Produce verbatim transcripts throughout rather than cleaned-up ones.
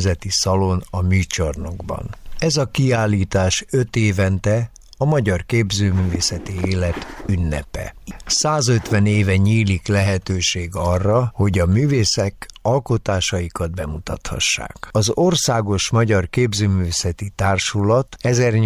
Nemzeti Szalon a Műcsarnokban. Ez a kiállítás öt évente a magyar képzőművészeti élet ünnepe. százötven éve nyílik lehetőség arra, hogy a művészek alkotásaikat bemutathassák. Az Országos Magyar Képzőművészeti Társulat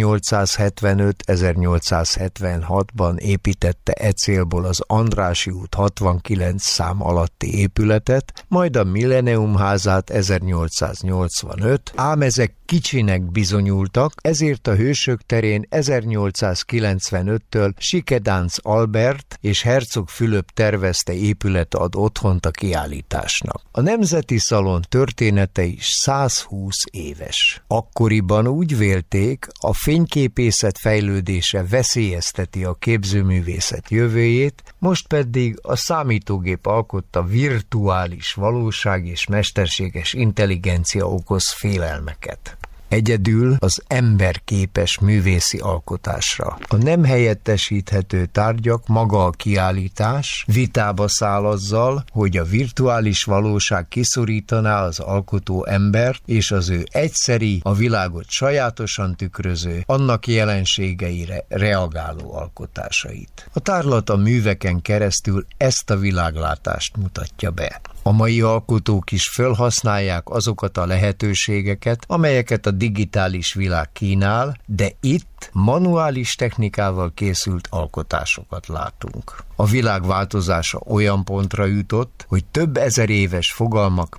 ezernyolcszázhetvenöt-ezernyolcszázhetvenhatban építette e célból az Andrássy út hatvankilenc szám alatti épületet, majd a Millennium házát ezernyolcszáznyolcvanöt, ám ezek kicsinek bizonyultak, ezért a Hősök terén ezernyolcszázkilencvenöttől Sikedánc Albert és Herzog Fülöp tervezte épület ad otthont a kiállításnak. A Nemzeti Szalon története is százhúsz éves. Akkoriban úgy vélték, a fényképészet fejlődése veszélyezteti a képzőművészet jövőjét, most pedig a számítógép alkotta virtuális valóság és mesterséges intelligencia okoz félelmeket. Egyedül az ember képes művészi alkotásra. A nem helyettesíthető tárgyak, maga a kiállítás vitába száll azzal, hogy a virtuális valóság kiszorítaná az alkotó embert és az ő egyszeri, a világot sajátosan tükröző, annak jelenségeire reagáló alkotásait. A tárlat a műveken keresztül ezt a világlátást mutatja be. A mai alkotók is felhasználják azokat a lehetőségeket, amelyeket a digitális világ kínál, de itt manuális technikával készült alkotásokat látunk. A világ változása olyan pontra jutott, hogy több ezer éves fogalmak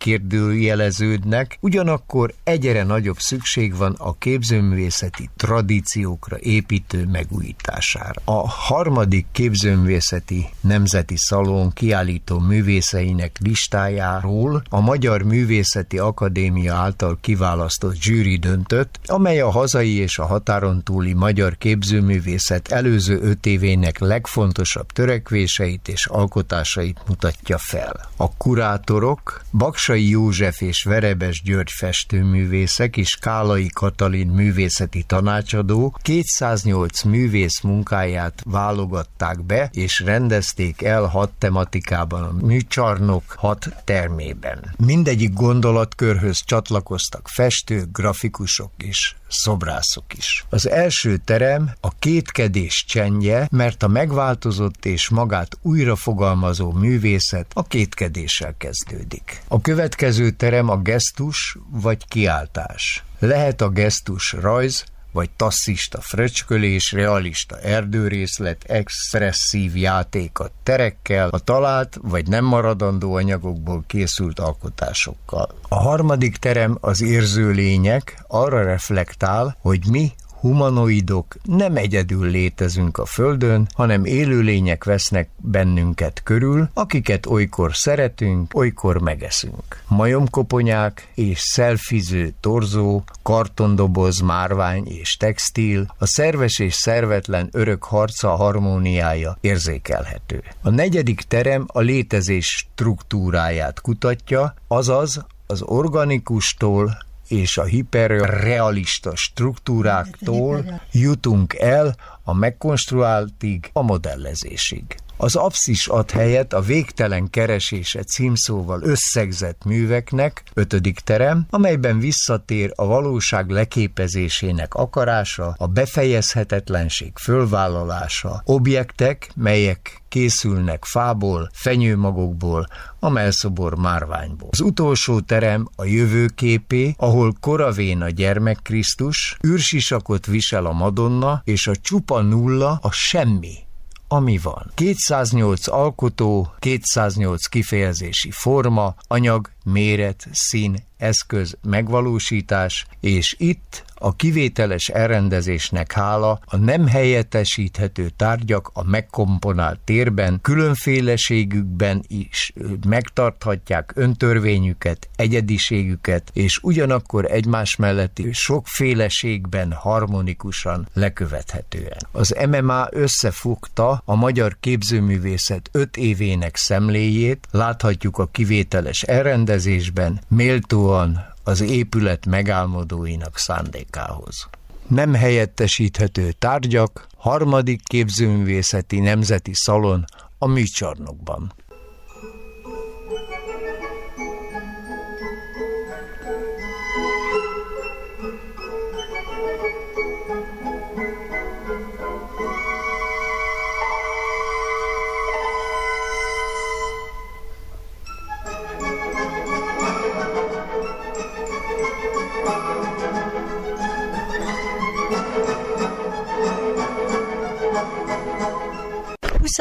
megkérdőjeleződnek, ugyanakkor egyre nagyobb szükség van a képzőművészeti tradíciókra építő megújítására. A harmadik képzőművészeti Nemzeti Szalon kiállító művészeinek listájáról a Magyar Művészeti Akadémia által kiválasztott zsűri döntött, amely a hazai és a határon túli magyar képzőművészet előző öt évének legfontosabb törekvéseit és alkotásait mutatja fel. A kurátorok Baksay József és Verebes György festőművészek és Kálai Katalin művészeti tanácsadó kétszáznyolc művész munkáját válogatták be és rendezték el hat tematikában a Műcsarnok hat termében. Mindegyik gondolatkörhöz csatlakoztak festők, grafikusok és szobrászok is. Az első terem a kétkedés csendje, mert a megváltozott és magát újrafogalmazó művészet a kétkedéssel kezdődik. A következő terem a gesztus vagy kiáltás. Lehet a gesztus rajz, vagy tasszista fröcskölés, realista erdőrészlet, expresszív játék a terekkel, a talált vagy nem maradandó anyagokból készült alkotásokkal. A harmadik terem az érző lények, arra reflektál, hogy mi, humanoidok nem egyedül létezünk a Földön, hanem élőlények vesznek bennünket körül, akiket olykor szeretünk, olykor megeszünk. Majomkoponyák és szelfiző torzó, kartondoboz, márvány és textil, a szerves és szervetlen örök harca harmóniája érzékelhető. A negyedik terem a létezés struktúráját kutatja, azaz az organikustól és a hiperrealista struktúráktól jutunk el a megkonstruáltig, a modellezésig. Az apszis ad helyet a végtelen keresése címszóval összegzett műveknek, ötödik terem, amelyben visszatér a valóság leképezésének akarása, a befejezhetetlenség fölvállalása, objektek, melyek készülnek fából, fenyőmagokból, a mellszobor márványból. Az utolsó terem a jövőképé, ahol Koravén a gyermek Krisztus, űrsisakot visel a Madonna, és a csupa nulla a semmi, ami van. kétszáznyolc alkotó, kétszáznyolc kifejezési forma, anyag, méret, szín, eszköz, megvalósítás, és itt a kivételes elrendezésnek hála a nem helyettesíthető tárgyak a megkomponált térben, különféleségükben is megtarthatják öntörvényüket, egyediségüket, és ugyanakkor egymás melletti sokféleségben harmonikusan lekövethetően. Az em em á összefogta a magyar képzőművészet öt évének szemléjét, láthatjuk a kivételes elrendezésben, méltóan az épület megálmodóinak szándékához. Nem helyettesíthető tárgyak, harmadik képzőművészeti Nemzeti Szalon a Műcsarnokban.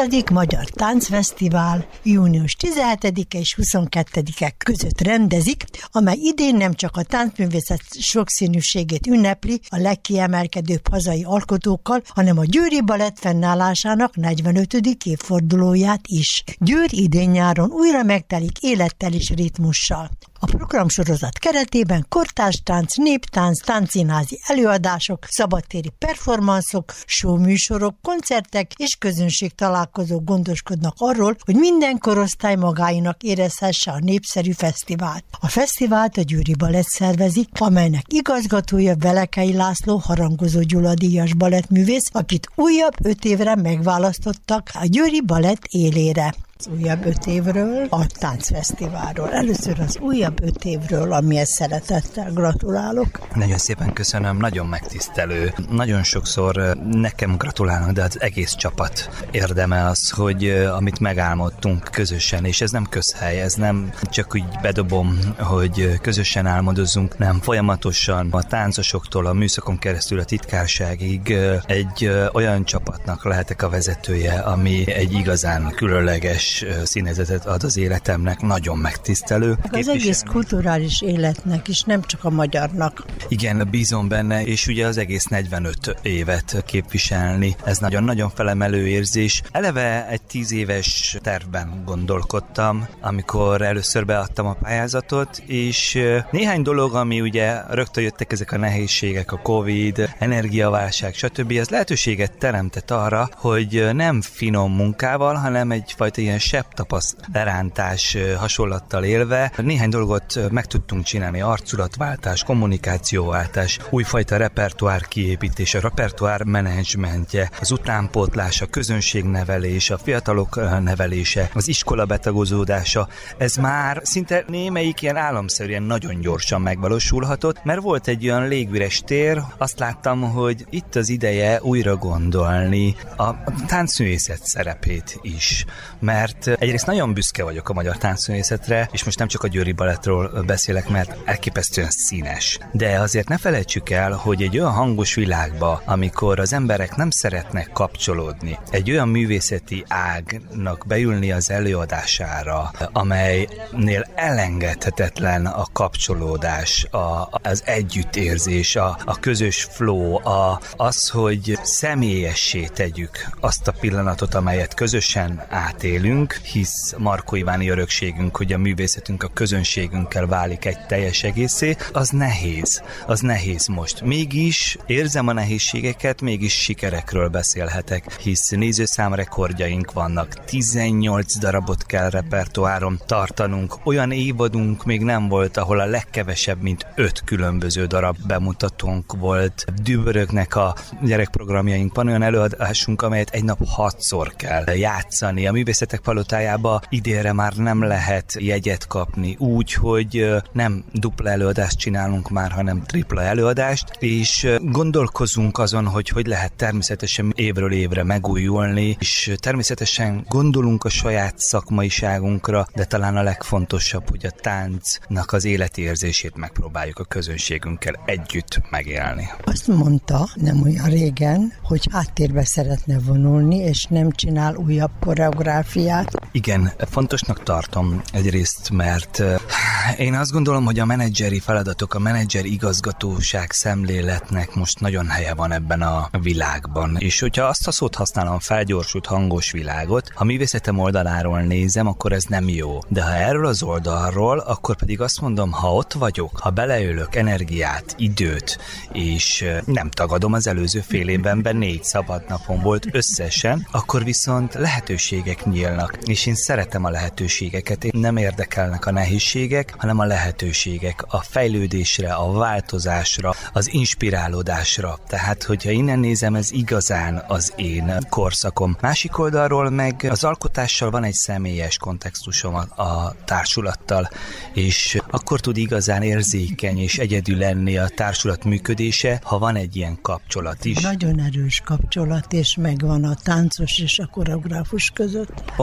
huszadik Magyar Táncfesztivál június tizenhetedike és huszonkettedike között rendezik, amely idén nem csak a táncművészet sokszínűségét ünnepli a legkiemelkedőbb hazai alkotókkal, hanem a Győri Balett fennállásának negyvenötödik évfordulóját is. Győr idén-nyáron újra megtelik élettel és ritmussal. A programsorozat keretében kortárs tánc, néptánc, táncszínházi előadások, szabadtéri performanszok, showműsorok, koncertek és közönség találkozók gondoskodnak arról, hogy minden korosztály magáinak érezhesse a népszerű fesztivált. A fesztivált a Győri Balett szervezik, amelynek igazgatója Velekei László Harangozó Gyula díjas balettművész, akit újabb öt évre megválasztottak a Győri Balett élére. Az újabb öt évről, a táncfesztiválról. Először az újabb öt évről, amihez szeretettel gratulálok. Nagyon szépen köszönöm, nagyon megtisztelő. Nagyon sokszor nekem gratulálnak, de az egész csapat érdeme az, hogy amit megálmodtunk közösen, és ez nem közhely, ez nem csak úgy bedobom, hogy közösen álmodozzunk, nem folyamatosan a táncosoktól, a műszakon keresztül a titkárságig egy olyan csapatnak lehetek a vezetője, ami egy igazán különleges színezetet ad az életemnek, nagyon megtisztelő. Az egész kulturális életnek is, nem csak a magyarnak. Igen, bízom benne, és ugye az egész negyvenöt évet képviselni, ez nagyon-nagyon felemelő érzés. Eleve egy tíz éves tervben gondolkodtam, amikor először beadtam a pályázatot, és néhány dolog, ami ugye rögtön jöttek ezek a nehézségek, a Covid, energiaválság, stb. Ez lehetőséget teremtett arra, hogy nem finom munkával, hanem egyfajta ilyen sebb tapaszt lerántás hasonlattal élve néhány dolgot meg tudtunk csinálni, arculatváltás, kommunikációváltás, újfajta repertoár kiépítés, a repertoár menedzsmentje, az utánpótlás, a közönségnevelés, a fiatalok nevelése, az iskola betagozódása, ez már szinte némelyik ilyen államszerűen nagyon gyorsan megvalósulhatott, mert volt egy olyan légüres tér, azt láttam, hogy itt az ideje újra gondolni a táncművészet szerepét is, mert egyrészt nagyon büszke vagyok a magyar táncművészetre, és most nem csak a Győri Balettról beszélek, mert elképesztően színes. De azért ne felejtsük el, hogy egy olyan hangos világba, amikor az emberek nem szeretnek kapcsolódni, egy olyan művészeti ágnak beülni az előadására, amelynél elengedhetetlen a kapcsolódás, a, az együttérzés, a, a közös flow, a, az, hogy személyessé tegyük azt a pillanatot, amelyet közösen átélünk, hisz Markó Iváni örökségünk, hogy a művészetünk a közönségünkkel válik egy teljes egészé, az nehéz. Az nehéz most. Mégis érzem a nehézségeket, mégis sikerekről beszélhetek, hisz nézőszámrekordjaink vannak. tizennyolc darabot kell repertoáron tartanunk. Olyan évadunk még nem volt, ahol a legkevesebb, mint öt különböző darab bemutatónk volt. Dübörögnek a gyerekprogramjaink, van olyan előadásunk, amelyet egy nap hatszor kell játszani. A művészetek palotájába idénre már nem lehet jegyet kapni, úgy, hogy nem dupla előadást csinálunk már, hanem tripla előadást, és gondolkozunk azon, hogy hogy lehet természetesen évről évre megújulni, és természetesen gondolunk a saját szakmaiságunkra, de talán a legfontosabb, hogy a táncnak az életérzését megpróbáljuk a közönségünkkel együtt megélni. Azt mondta nem olyan régen, hogy háttérbe szeretne vonulni, és nem csinál újabb koreográfiát. Igen, fontosnak tartom egyrészt, mert én azt gondolom, hogy a menedzseri feladatok, a menedzser igazgatóság szemléletnek most nagyon helye van ebben a világban. És hogyha azt a szót használom, felgyorsult hangos világot, ha művészetem oldaláról nézem, akkor ez nem jó. De ha erről az oldalról, akkor pedig azt mondom, ha ott vagyok, ha beleölök energiát, időt, és nem tagadom, az előző fél évben négy szabad napon volt összesen, akkor viszont lehetőségek nyílnak, és én szeretem a lehetőségeket. Én nem érdekelnek a nehézségek, hanem a lehetőségek a fejlődésre, a változásra, az inspirálódásra. Tehát, hogyha innen nézem, ez igazán az én korszakom. Másik oldalról meg az alkotással van egy személyes kontextusom a, a társulattal, és akkor tud igazán érzékeny és egyedül lenni a társulat működése, ha van egy ilyen kapcsolat is. Nagyon erős kapcsolat, és megvan a táncos és a koreográfus között. Pont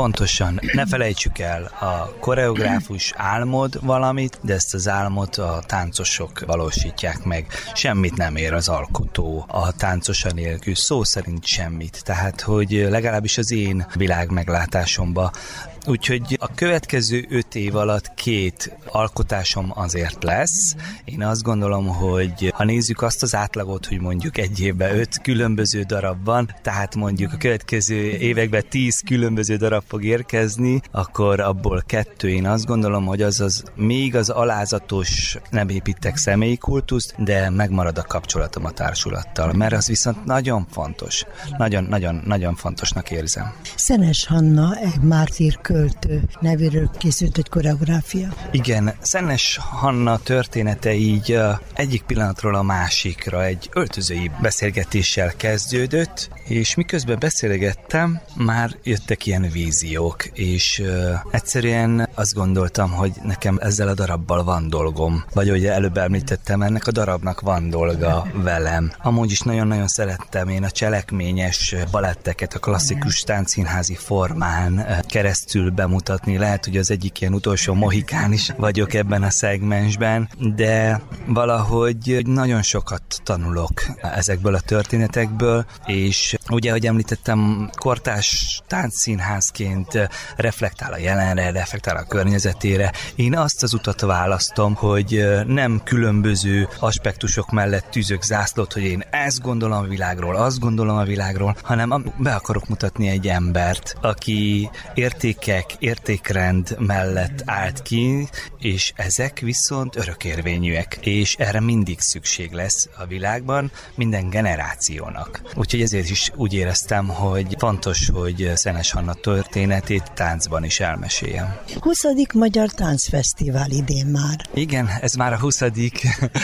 pontosan. Ne felejtsük el, a koreográfus álmod valamit, de ezt az álmot a táncosok valósítják meg. Semmit nem ér az alkotó a táncosa nélkül, szó szerint semmit. Tehát, hogy legalábbis az én világ meglátásomban. Úgyhogy a következő öt év alatt két alkotásom azért lesz. Én azt gondolom, hogy ha nézzük azt az átlagot, hogy mondjuk egy évben öt különböző darab van, tehát mondjuk a következő években tíz különböző darab fog érkezni, akkor abból kettő, én azt gondolom, hogy az az még az alázatos, nem építek személyi kultuszt, de megmarad a kapcsolatom a társulattal, mert az viszont nagyon fontos. Nagyon-nagyon-nagyon fontosnak érzem. Szenes Hanna, egy mártír költő nevéről készült egy koreográfia. Igen, Szenes Hanna története így egyik pillanatról a másikra egy öltözői beszélgetéssel kezdődött, és miközben beszélgettem, már jöttek ilyen víziók, és uh, egyszerűen azt gondoltam, hogy nekem ezzel a darabbal van dolgom, vagy ahogy előbb említettem, ennek a darabnak van dolga velem. Amúgy is nagyon-nagyon szerettem én a cselekményes baletteket a klasszikus táncszínházi formán keresztül bemutatni. Lehet, hogy az egyik ilyen utolsó mohikán is vagyok ebben a szegmensben, de valahogy nagyon sokat tanulok ezekből a történetekből, és ugye, ahogy említettem, kortárs táncszínházként reflektál a jelenre, reflektál a környezetére. Én azt az utat választom, hogy nem különböző aspektusok mellett tűzök zászlót, hogy én ezt gondolom a világról, azt gondolom a világról, hanem be akarok mutatni egy embert, aki értékek, értékrend mellett állt ki, és ezek viszont örökérvényűek, és erre mindig szükség lesz a világban, minden generációnak. Úgyhogy ezért is úgy éreztem, hogy fontos, hogy Szenes Hanna történetét táncban is elmeséljem. huszadik Magyar Táncfesztivál idén már. Igen, ez már a huszadik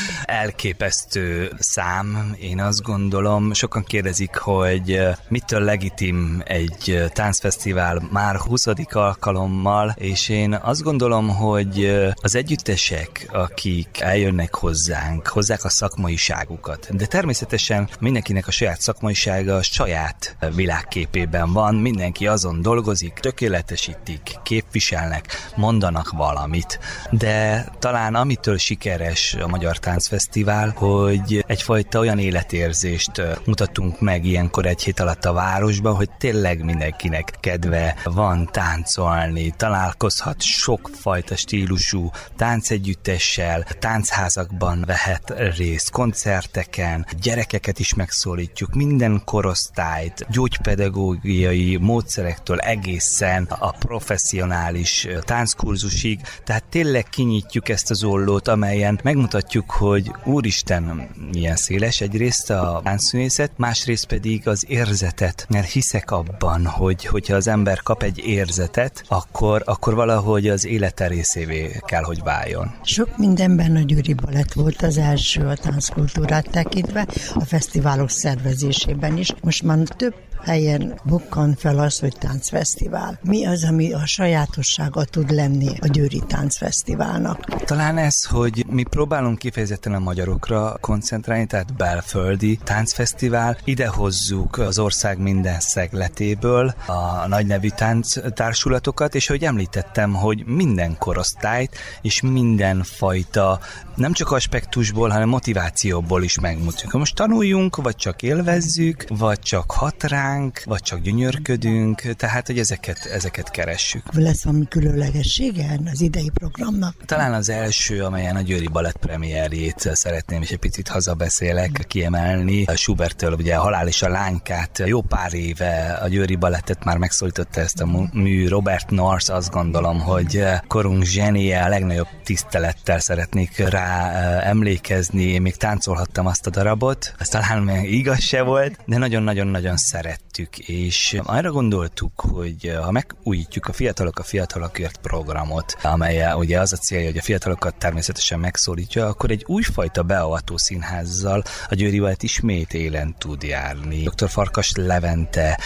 elképesztő szám. Én azt gondolom, sokan kérdezik, hogy mitől legitim egy táncfesztivál már huszadik alkalommal, és én azt gondolom, hogy az együttesek, akik eljönnek hozzánk, hozzák a szakmaiságukat, de természetesen mindenkinek a saját szakmaisága a saját világképében van, mindenki azon dolgozik, tökéletesítik, képviselnek, mondanak valamit, de talán amitől sikeres a Magyar Táncfesztivál, hogy egyfajta olyan életérzést mutatunk meg ilyenkor egy hét alatt a városban, hogy tényleg mindenkinek kedve van táncolni, találkozhat sokfajta stílusú táncegyüttessel, táncházakban vehet részt, koncerteken, gyerekeket is megszólítjuk, minden korosztályt, gyógypedagógiai módszerektől egészen a professzionális tánckurzusig, tehát tényleg kinyitjuk ezt az ollót, amelyen megmutatjuk, hogy úristen, milyen széles egyrészt a táncművészet, másrészt pedig az érzetet, mert hiszek abban, hogy hogyha az ember kap egy érzetet, akkor, akkor valahogy az élete részévé kell, hogy váljon. Sok mindenben a Győri Balett volt az első a tánckultúrát tekintve, a fesztiválok szervezésében is. Most már több helyen bukkan fel az, hogy táncfesztivál. Mi az, ami a sajátossága tud lenni a Győri Táncfesztiválnak? Talán ez, hogy mi próbálunk kifejezetten a magyarokra koncentrálni, tehát belföldi táncfesztivál. Ide hozzuk az ország minden szegletéből a nagynevű tánctársulatokat, és ahogy említettem, hogy minden korosztályt és mindenfajta, nem csak aspektusból, hanem motivációból is megmutatjuk. Most tanuljunk, vagy csak élvezzük, vagy csak hat ránk, vagy csak gyönyörködünk, tehát, hogy ezeket, ezeket keressük. Lesz valami különlegessége az idei programnak? Talán az első, amelyen a Győri Balett premierjét szeretném, és egy picit hazabeszélek, kiemelni. Schuberttől ugye a Halál és a lánykát jó pár éve a Győri Balettet már megszólította ezt a mű Robert Noyce, azt gondolom, hogy korunk zsenie, a legnagyobb tisztelettel szeretnék rá emlékezni. Én még táncolhattam azt a darabot, ez talán még igaz se volt, de nagyon-nagyon-nagyon szerettük, és arra gondoltuk, hogy ha megújítjuk a Fiatalok a Fiatalokért programot, amely ugye az a célja, hogy a fiatalokat természetesen megszólítja, akkor egy újfajta beavató színházzal a Győri Balett ismét élen tud járni. doktor Farkas Levente,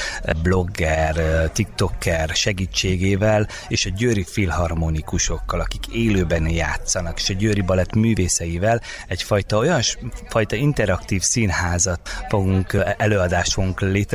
blogger, tiktoker segítségével, és a győri filharmonikusokkal, akik élőben játszanak, és a Győri Balett művészeivel egyfajta olyan fajta interaktív színházat fogunk, előadást fogunk létrehozni,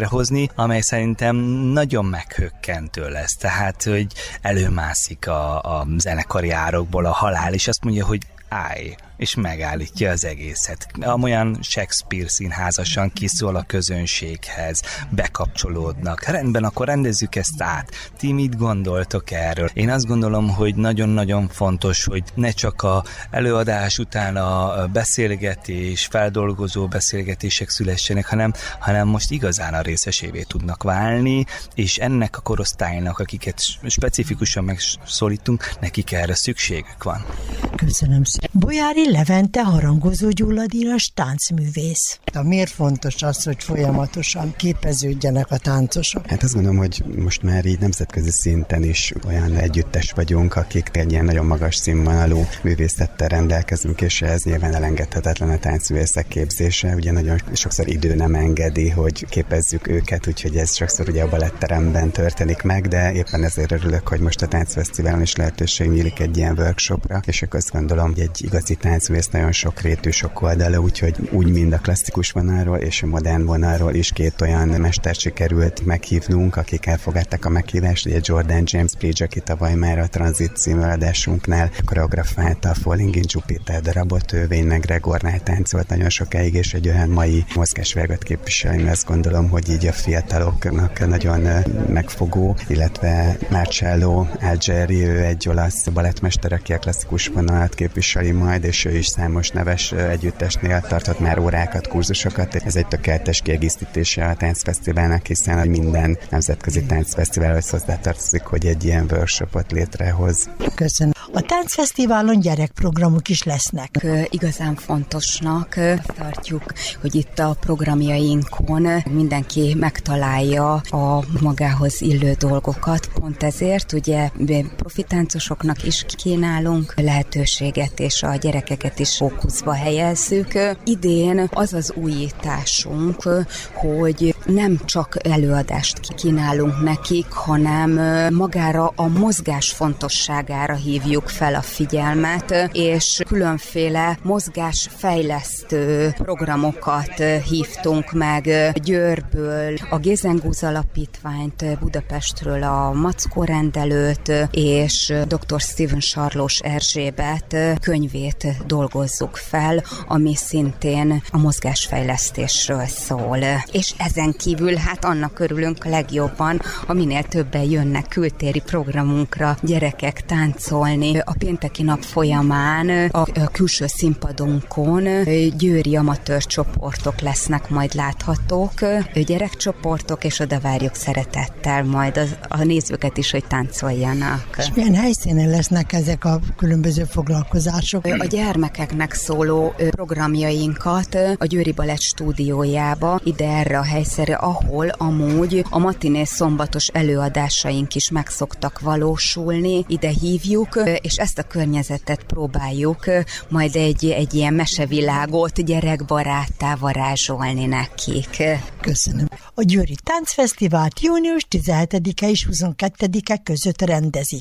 játszani, amely szerintem nagyon meghökkentő lesz. Tehát, hogy előmászik a, a zenekari árokból a halál, és azt mondja, hogy állj, és megállítja az egészet. Amolyan Shakespeare színházasan kiszól a közönséghez, bekapcsolódnak. Rendben, akkor rendezzük ezt át. Ti mit gondoltok erről? Én azt gondolom, hogy nagyon-nagyon fontos, hogy ne csak a előadás után a beszélgetés, feldolgozó beszélgetések szülessenek, hanem, hanem most igazán a részesévé tudnak válni, és ennek a korosztálynak, akiket specifikusan megszólítunk, nekik erre szükségük van. Köszönöm szépen. Bolyári Levente harangozó gyulladíjas táncművész. De miért fontos az, hogy folyamatosan képeződjenek a táncosok? Hát azt gondolom, hogy most már így nemzetközi szinten is olyan együttes vagyunk, akik egy ilyen nagyon magas színvonalú művészettel rendelkezünk, és ez nyilván elengedhetetlen a táncművészek képzése. Ugye nagyon sokszor idő nem engedi, hogy képezzük őket, úgyhogy ez sokszor ugye a baletteremben történik meg, de éppen ezért örülök, hogy most a táncfesztiválon is lehetőség nyílik egy ilyen workshopra, és akkor azt gondolom, hogy egy igazi táncművész nagyon sokrétű, sok oldala, úgyhogy úgy mind a klasszikus vonalról és a modern vonalról is két olyan mestert sikerült meghívnunk, akik elfogadták a meghívást. Ugye Jordan James Bridge, aki tavaly már a Transit című adásunknál koreografálta a Falling in Jupiter darabot, ő Wayne McGregornál táncolt nagyon sokáig, és egy olyan mai mozgásvágat képviselni. Azt gondolom, hogy így a fiataloknak nagyon megfogó, illetve Marcello Algeri, ő egy olasz balettmester, aki a klasszikus vonalat képviseli majd, és ő is számos neves együttesnél tartott már órákat, kurzusokat. Ez egy tökéletes kiegészítése a táncfesztiválnak, hiszen minden nemzetközi táncfesztiválhoz hozzátartozik, hogy egy ilyen workshopot létrehoz. Köszönöm. A táncfesztiválon gyerekprogramok is lesznek. Igazán fontosnak tartjuk, hogy itt a programjainkon mindenki megtalálja a magához illő dolgokat. Pont ezért ugye profitáncosoknak is kínálunk lehetőséget, és a gyerekeket is fókuszba helyezzük. Idén az az újításunk, hogy nem csak előadást kínálunk nekik, hanem magára a mozgás fontosságára hívjuk fel a figyelmet, és különféle mozgásfejlesztő programokat hívtunk meg Győrből, a Gézengúz Alapítványt, Budapestről a Mackó rendelőt, és dr. Steven Sarlós Erzsébet könyvét dolgozzuk fel, ami szintén a mozgásfejlesztésről szól. És ezen kívül hát annak örülünk legjobban, ha minél többen jönnek kültéri programunkra gyerekek táncolni. A pénteki nap folyamán a külső színpadunkon győri amatőr csoportok lesznek majd láthatók, gyerekcsoportok, és oda várjuk szeretettel majd az, a nézőket is, hogy táncoljanak. És milyen helyszínen lesznek ezek a különböző foglalkozások? A gyermekeknek szóló programjainkat a Győri Balett stúdiójába, ide erre a helyszínre, ahol amúgy a matiné szombatos előadásaink is meg szoktak valósulni, ide hívjuk, és ezt a környezetet próbáljuk majd egy, egy ilyen mesevilágot gyerekbaráttá varázsolni nekik. Köszönöm. A Győri Táncfesztivált június tizenhetedike és huszonkettedike között rendezik.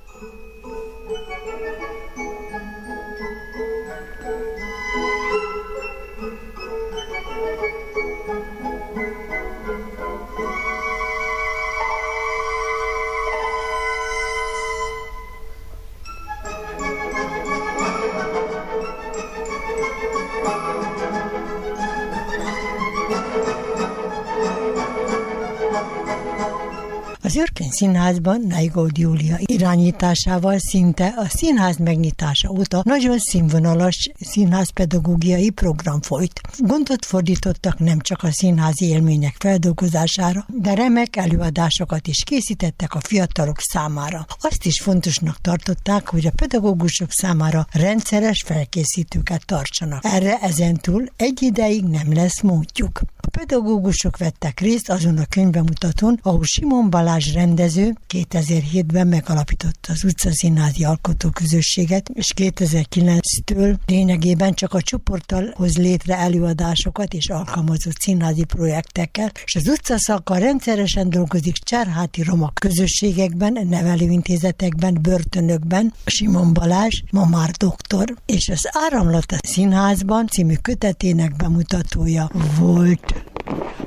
Az Örkény Színházban Neigold Júlia irányításával szinte a színház megnyitása óta nagyon színvonalas színházpedagógiai program folyt. Gondot fordítottak nem csak a színházi élmények feldolgozására, de remek előadásokat is készítettek a fiatalok számára. Azt is fontosnak tartották, hogy a pedagógusok számára rendszeres felkészítőket tartsanak. Erre ezentúl egy ideig nem lesz módjuk. A pedagógusok vettek részt azon a könyvbemutatón, ahol Simon Balázs rendező kétezer-hétben megalapította az utcaszínházi alkotóközösséget, és kétezer-kilenctől lényegében csak a csoporttal hoz létre előadásokat és alkalmazott színházi projektekkel, és az utcaszakkal rendszeresen dolgozik cserháti roma közösségekben, nevelőintézetekben, börtönökben. Simon Balázs ma már doktor, és az Áramlat a Színházban című kötetének bemutatója volt.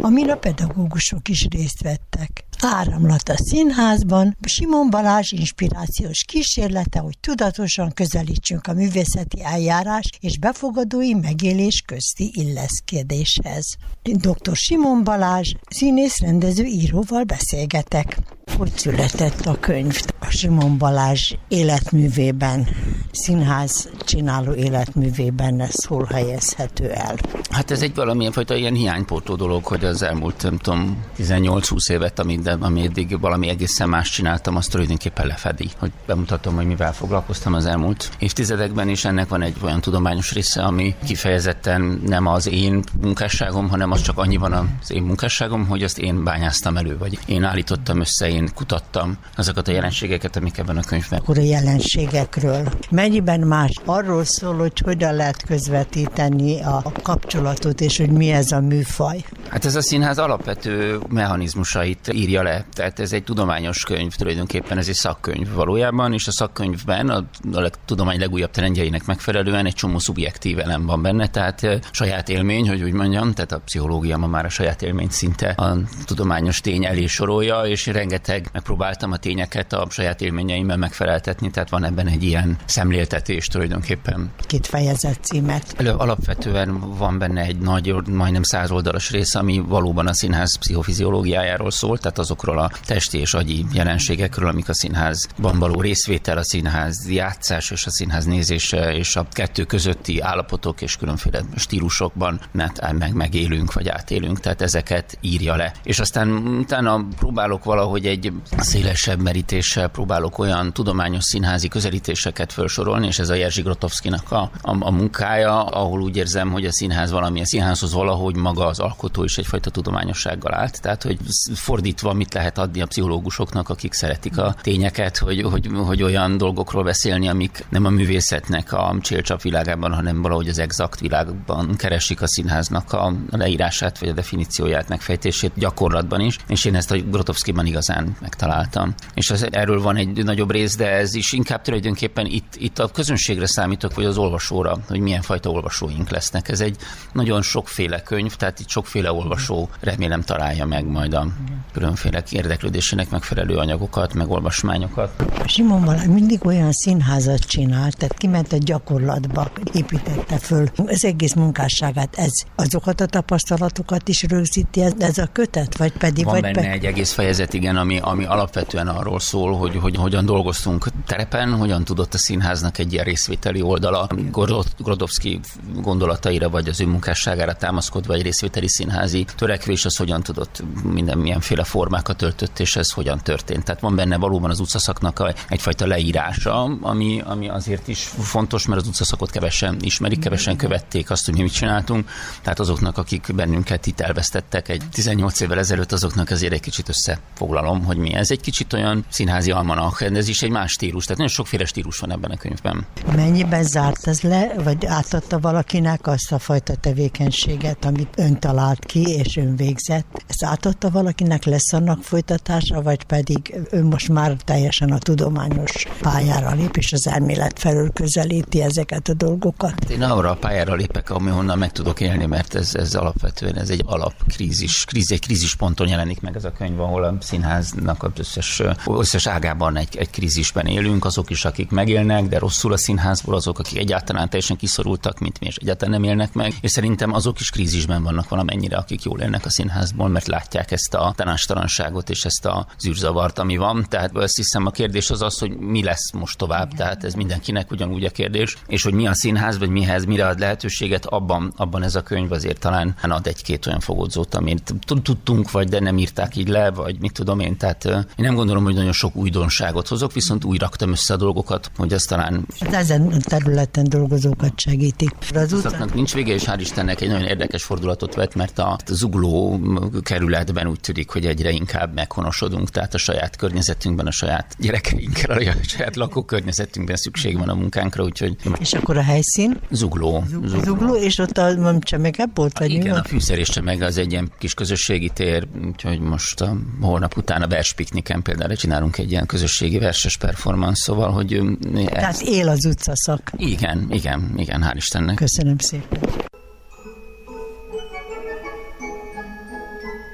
amin a pedagógusok is részt vettek. Áramlat a színházban, Simon Balázs inspirációs kísérlete, hogy tudatosan közelítsünk a művészeti eljárás és befogadói megélés közti illeszkedéshez. doktor Simon Balázs színész, rendező, íróval beszélgetek. Hogy született a könyv? A Simon Balázs életművében, színház csináló életművében ez hol helyezhető el? Hát ez egy valamilyen fajta ilyen hiánypótló dolog, hogy az elmúlt, nem tudom, tizennyolc-húsz évet, amit, ami eddig valami egészen más csináltam, azt tulajdonképpen lefedi. Hogy bemutatom, hogy mivel foglalkoztam az elmúlt évtizedekben, és ennek van egy olyan tudományos része, ami kifejezetten nem az én munkásságom, hanem az csak annyi van az én munkásságom, hogy azt én bányáztam elő, vagy én állítottam össze, én kutattam azokat a jelenségeket, amik ebben a könyvben. Akkor a jelenségekről. Mennyiben más arról szól, hogy hogyan lehet közvetíteni a kapcsolatot, és hogy mi ez a műfaj? Hát ez a színház alapvető mechanizmusait írja le. Tehát ez egy tudományos könyv, tulajdonképpen ez egy szakkönyv valójában, és a szakkönyvben a, a tudomány legújabb trendjeinek megfelelően egy csomó szubjektív elem van benne, tehát saját élmény, hogy úgy mondjam, tehát a pszichológia ma már a saját élményt szinte a tudományos tény elé sorolja, és rengeteg megpróbáltam a tényeket a saját élményeimmel megfeleltetni, tehát van ebben egy ilyen szemléltetés tulajdonképpen. Két fejezet címet. Elő, alapvetően van benne egy nagy, majdnem száz oldalas rész, ami valóban a színház pszichofiziológiájáról szól, tehát azokról a testi és agyi jelenségekről, amik a színházban való részvétel, a színház játszás és a színház nézése és a kettő közötti állapotok és különféle stílusokban meg megélünk vagy átélünk, tehát ezeket írja le. És aztán utána próbálok valahogy egy szélesebb merítéssel próbálok olyan tudományos színházi közelítéseket felsorolni, és ez a Jerzy Grotowskinak a, a, a munkája, ahol úgy érzem, hogy a színház valamilyen színházhoz valahogy maga az alkotó is egyfajta tudományossággal állt. Tehát, hogy fordítva mit lehet adni a pszichológusoknak, akik szeretik a tényeket, hogy, hogy, hogy olyan dolgokról beszélni, amik nem a művészetnek a csélcsap világában, hanem valahogy az exakt világban keresik a színháznak a leírását, vagy a definícióját, megfejtését gyakorlatban is, és én ezt a Grotowskiban igazán megtaláltam. És az, erről van egy nagyobb rész, de ez is inkább tulajdonképpen itt, itt a közönségre számítok, vagy az olvasóra, hogy milyen fajta olvasóink lesznek. Ez egy nagyon sokféle könyv, tehát itt sokféle olvasó remélem találja meg majd a különféle érdeklődésének megfelelő anyagokat, meg olvasmányokat. Simon Balázs mindig olyan színházat csinált, tehát kiment a gyakorlatba, építette föl az egész munkásságát. Ez azokat a tapasztalatokat is rögzíti ez, ez a kötet, vagy pedig... Van vagy benne pe... egy egész fejezet, igen, ami, ami alapvetően arról szól, hogy, hogy hogyan dolgoztunk terepen, hogyan tudott a színháznak egy ilyen részvételi oldala, Grotowski gondolataira, vagy az ő munkásságára támaszkodva egy részvételi színházi törekvés, az hogyan tudott minden milyenféle formákat öltött, és ez hogyan történt. Tehát van benne valóban az utcaszaknak egyfajta leírása, ami, ami azért is fontos, mert az utcaszakot kevesen ismerik, kevesen követték azt, hogy mi mit csináltunk. Tehát azoknak, akik bennünket itt elvesztettek egy tizennyolc évvel ezelőtt, azoknak azért egy kicsit összefoglalom, hogy mi ez. Egy kicsit olyan színházi almanach, ez is egy más stílus, tehát nagyon sokféle stílus van ebben a könyvben. Mennyiben zárt ez le, vagy átadta valakinek azt a fajta tevékenységet, amit ön talált ki, és ön végzett? Ez átadta valakinek, lesz annak folytatása, vagy pedig ön most már teljesen a tudományos pályára lép, és az elmélet felől közelíti ezeket a dolgokat? Én arra a pályára lépek, amihonnan meg tudok élni, mert ez, ez alapvetően ez egy alapkrízis, kríz, egy krízisponton jelenik meg ez a könyv, ahol a színháznak az összes, összes ágában egy, egy krízisben élünk, azok is, akik megélnek, de rosszul a színházból, azok, akik egyáltalán teljesen kiszorultak, mint mi, és egyáltalán nem élnek meg, és szerintem azok is krízisben vannak valamennyire, akik jól élnek a színházból, mert látják ezt a tanástalanságot és ezt a zűrzavart, ami van. Tehát azt hiszem, a kérdés az az, hogy mi lesz most tovább, tehát ez mindenkinek ugyanúgy a kérdés, és hogy mi a színház, vagy mihez, mire ad lehetőséget, abban, abban ez a könyv azért talán ad egy-két olyan fogódzót, amit tudtunk, vagy de nem írták így le, vagy mit tudom én. Tehát én nem gondolom, hogy nagyon sok újdonságot hozok, viszont úgy raktam össze a dolgokat, hogy ez talán... Hát ezen területen dolgozókat segítik. Az utcának nincs vége, és hál' Istennek egy nagyon érdekes fordulatot vett, mert a Zugló kerületben úgy tűnik, hogy egyre inkább meghonosodunk, tehát a saját környezetünkben, a saját gyerekeinkkel, a saját lakókörnyezetünkben szükség van a munkánkra, úgyhogy... És akkor a helyszín? Zugló. Zugló, Zugló és ott a csemege volt? Vagy igen, a Fűszer és Csemege az egy ilyen kis közösségi tér, úgyhogy most a holnap után a verspikniken például csinálunk egy ilyen közösségi verses performance, szóval, hogy... Tehát ez... él az utcaszak. Igen, igen, igen, hál' Istennek. Köszönöm szépen.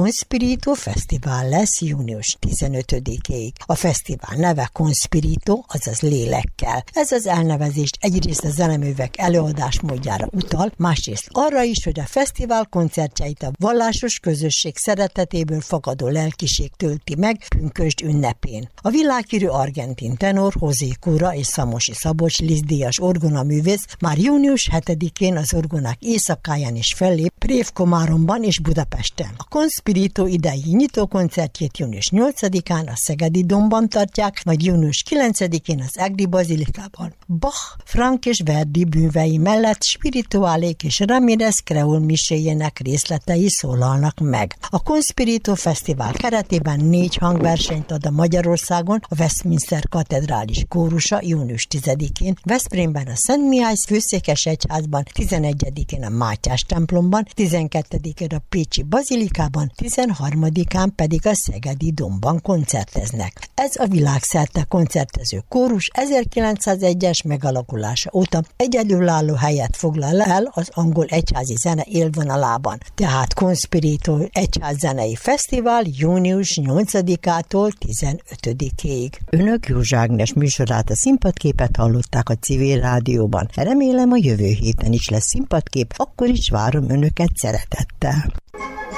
Conspirito Fesztivál lesz június tizenötödikéig. A fesztivál neve Conspirito, azaz lélekkel. Ez az elnevezést egyrészt a zeneművek előadásmódjára utal, másrészt arra is, hogy a fesztivál koncertjeit a vallásos közösség szeretetéből fakadó lelkiség tölti meg pünkösd ünnepén. A világhírű argentin tenor José Cura és Szamosi Szabolcs Liszt-díjas orgonaművész már június hetedikén az orgonák éjszakáján is fellép Prév-Komáromban és Budapesten. A Conspirito idei nyitókoncertjét június nyolcadikán a Szegedi Dómban tartják, majd június kilencedikén az Egri Bazilikában. Bach, Frank és Verdi művei mellett spirituálék és Ramírez Creol miséjének részletei szólalnak meg. A Conspirito Fesztivál keretében négy hangversenyt ad a Magyarországon a Westminster Katedrális Kórusa június tizedikén, Veszprémben a Szent Mihály Főszékes Egyházban, tizenegyedikén a Mátyás templomban, tizenkettedikén a Pécsi Bazilikában, tizenharmadikán pedig a Szegedi Dómban koncerteznek. Ez a világszerte koncertező kórus ezerkilencszázegyes megalakulása óta egyedülálló helyet foglal el az angol egyházi zene élvonalában. Tehát Conspirito Egyházzenei Fesztivál június nyolcadikától tizenötödikéig. Önök Józsa Ágnes műsorát, a Színpadképet hallották a Civil Rádióban. Remélem a jövő héten is lesz színpadkép, akkor is várom önöket szeretettel.